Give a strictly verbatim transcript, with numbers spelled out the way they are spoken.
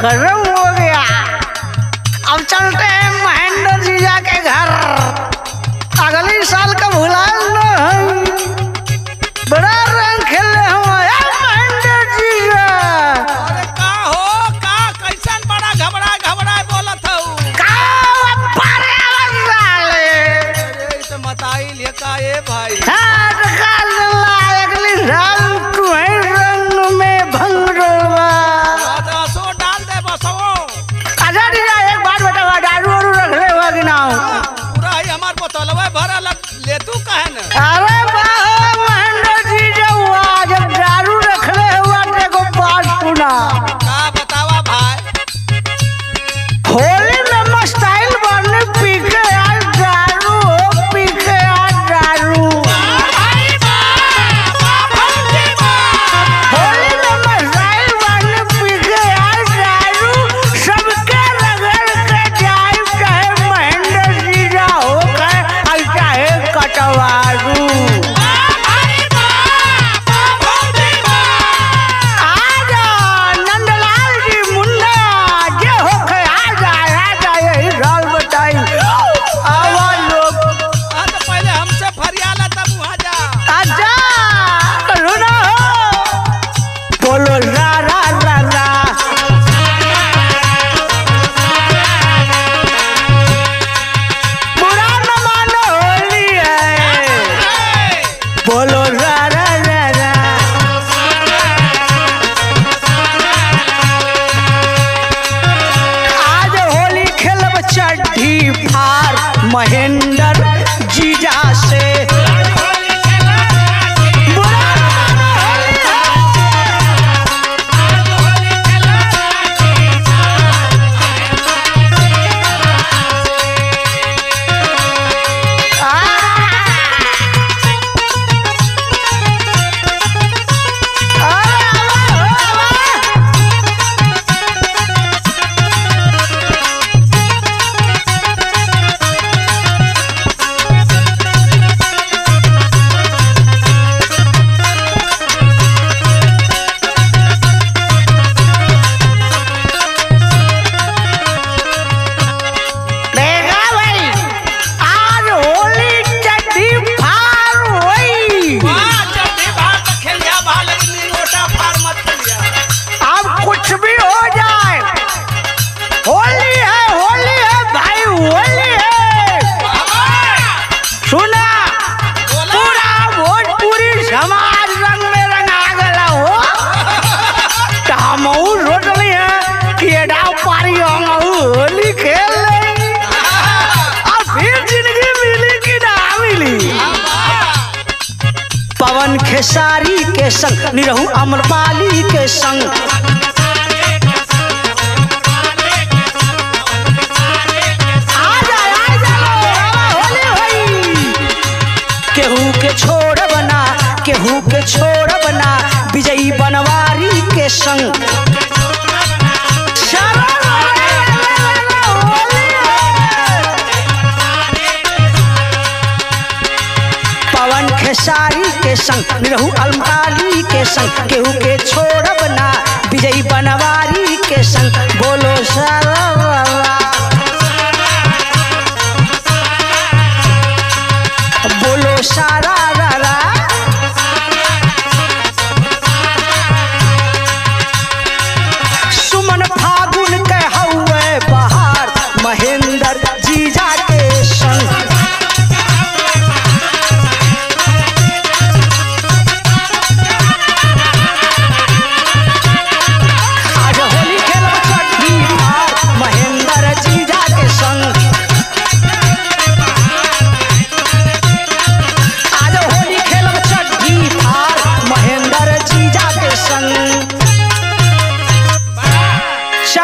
खत्म हो गया। अब चलते हैं महेंद्र जीजा के घर। अगले साल का भुला न हम बड़ा रंग खेले हम महेंद्र जीजा। अरे का हो का कैसन बड़ा घबरा घबरा बोलत हूँ का बारे वाले अरे इस मताई ले का ए भाई हाथ का ला अगले साल तू है रंग में भंगड़वा। सो डाल दे बसो अच्छा जीजा एक बात बताओ दारू वारू रख ले हुआ कि ना हो? पूरा ही हमार बोतलवा भरल ले तू कहे न अरे वाह महेंद्र जीजा हुआ जब दारू रख ले हुआ देखो बात सुना। का बतावा भाई होली में मस्टाइल बनने पी के यार दारू हो पी के यार दारू। होली में मस्टाइल बनने पी के यार दारू सबके रगड़ के जाए चाहे महेंद्र जीजा हो गए चाहे कटवारू। आजा नंदलाल जी मुन्ना जे होके आजा आजा यही राल बताई आवा लोग हाँ तो पहले हमसे फरियाला तब वहाँ जा आजा सुनो बोलो रा रा रा रा बुरा न मानो होली है बोलो रा रा रा रा। आज होली खेलब चड्ढी फार महेंद्र जीजा से। बुरा न मानो होली है। आ, आ, आ, आ, देखा भाई आज होली चड्ढी फार हुई। वाह जल्दी बाहर तो खेल जा बाहर लेकिन लोटा पार मत खेलिया अब कुछ भी हो जाए होली है होली है भाई होली है। सुना पूरा भोजपुरी समाज रंग में रंगा गला हो तो हम सोच रही है कि एडा पारी हम होली खेल लेंगे और फिर जिंदगी मिली कि ना मिली। पवन खेसारी के संग निरहू अमरपाली के संग आजा आजा होली होई। केहू के छोड़ बना केहू के छोड़ बना विजयी बनवारी के संग पवन खेसारी के संग निरहू अलमकाली के संग केहू के छोड़ बना विजयी बनवारी के संग बोलो सर